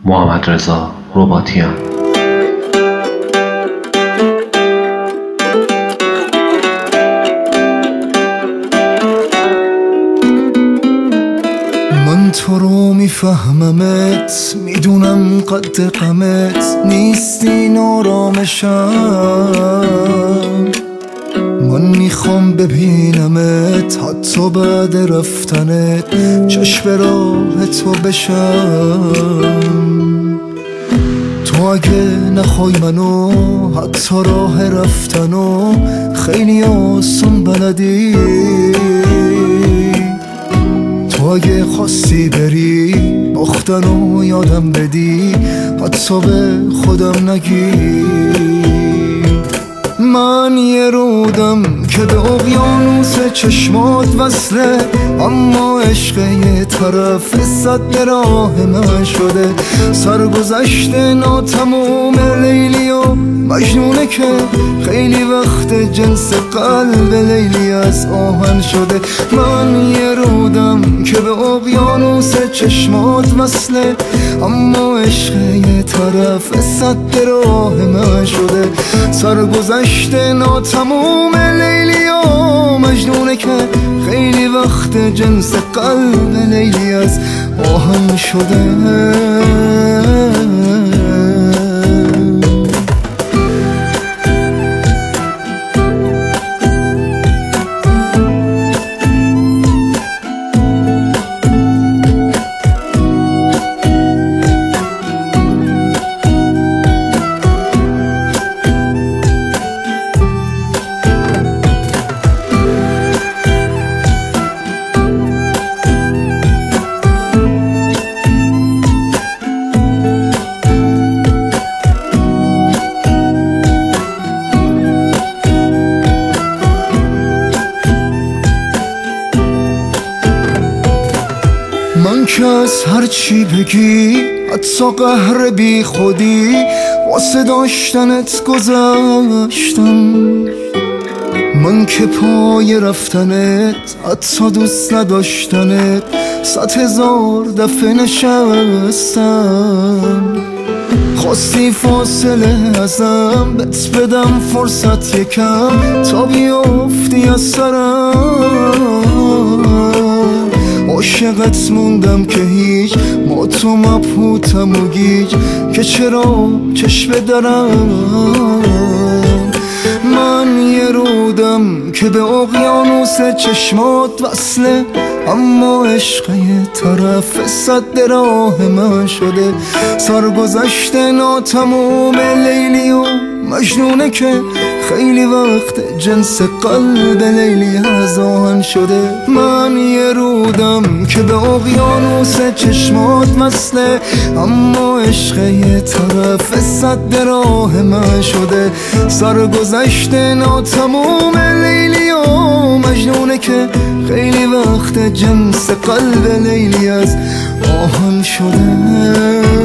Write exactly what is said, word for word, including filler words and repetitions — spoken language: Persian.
محمدرضا رباطیان. من تو رو میفهممت، میدونم قد غمت نیستی نارامشم. من میخوام ببینمت حتی بعد رفتنت، چشم راه تو بشم. تو اگه نخوای منو حتی راه رفتنو خیلی آسون بلدی. تو اگه خواستی بری باختنو یادم بدی، حتی به خودم نگی. من یه رودم که به اقیانوس چشمات وصله، اما عشق یه طرف صد راه من شده. سرگذشته ناتموم لیلی و مجنونه که خیلی وقت جنس قلب لیلی از آهن شده. من یه رودم که به اقیانوس چشمات وصله، اما عشق یه طرف صد راه من شده. سرگذشته ناتموم لیلی و مجنونه که خیلی وقت جنس قلب لیلی از آهن شده. من که از هر چی بگی حتی قهر بی خودی واسه داشتنت گذاشتم. من که پای رفتنت حتی دوست نداشتنت صد هزار دفعه نشستم. خواستی فاصله ازم بت بدم فرصت یکم تا بیافتی از سرم. عاشقت موندم که هیچ ما تو مبهوتم و گیج که چرا چشم دارم. من یه رودم که به اقیانوس چشمات وصله، اما عشق یه طرف صد راه من شده. سرگذشته ناتموم لیلی و مجنونه که خیلی وقت جنس قلب لیلی از آهن شده. من یه رودم که به اقیانوس چشمات وصله، اما عشق یه طرف صد راه من شده. سرگذشته ناتموم لیلی و مجنونه که خیلی وقت جنس قلب لیلی از آهن شده.